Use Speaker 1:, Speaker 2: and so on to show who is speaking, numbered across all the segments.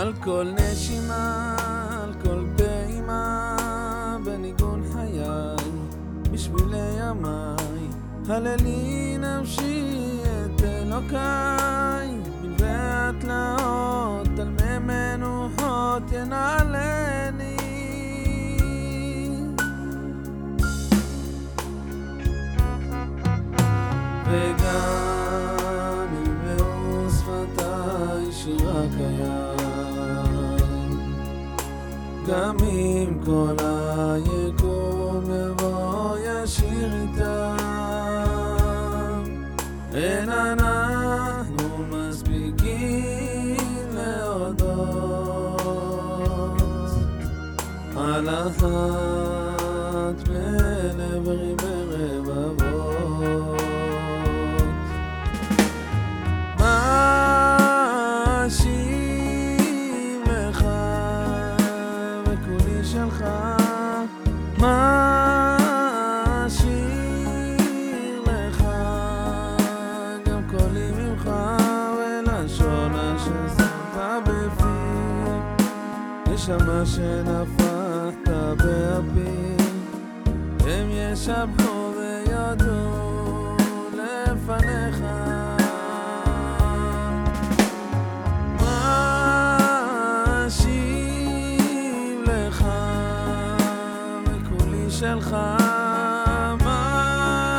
Speaker 1: על כל נשימה, על כל פעימה, בניגון חיי, בשבילי ימיי, הללי נפשי את אלוקיי, בלבי התלאות, על מי מנוחות ינעלני. וגם אם יאמרו שפתיי שירה קיים, גם אם כל היקום יבוא ישיר איתם, אין אנחנו מספיקים להודות על אחת בלב רבבות. מה אשיר לך, גם קולי ממך ולשון אשר שמת בפי, נשמה שנפחת באפי, הם ישבחו ויודו לפניך. שלך מה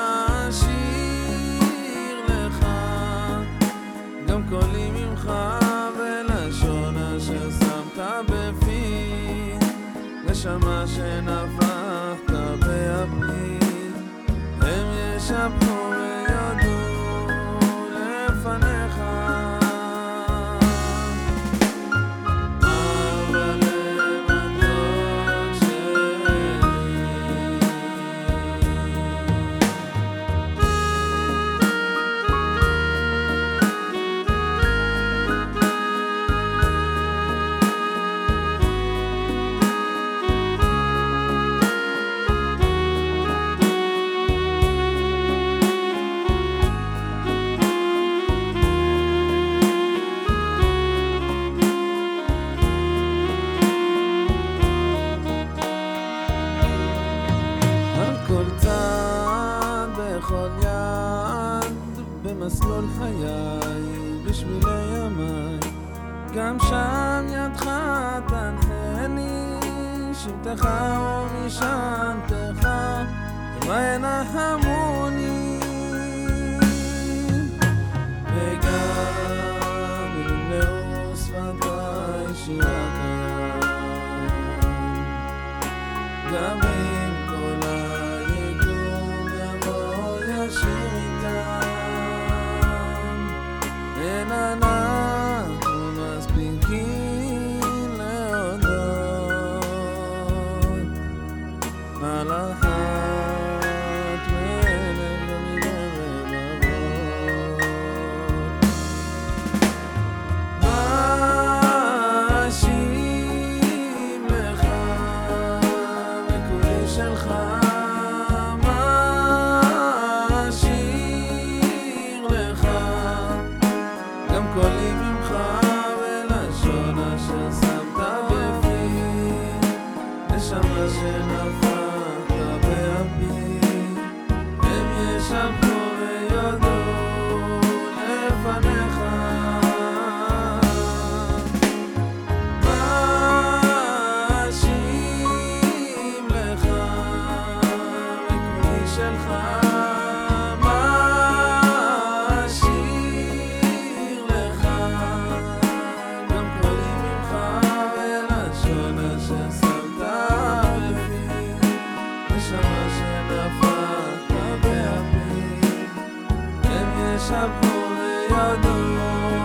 Speaker 1: אשיר לך, גם קולי ממך ולשון אשר שמת בפי, נשמה שנפחת באפי, הם ישבחו ויודו לפניך. בכל יד במסלול חיי, בשבילי ימיי, גם שם ידך תנחני, שבטך ומשענתך וינחמוני. וגם אם יאמרו שפתיי שירה קיים, גם אם כל ישיר איתם, אין אנחנו מספיקים להודות על אחת בלב רבבות. מה אשיב לך בקולי שלך, קולי ממך ולשון אשר שמת בפי, נשמה שנפחת באפי, הם ישבחו ויודו לפניך. מה אשיב לך בקולי שלך, נשמה שנפחת באפי, הם ישבחו ויודו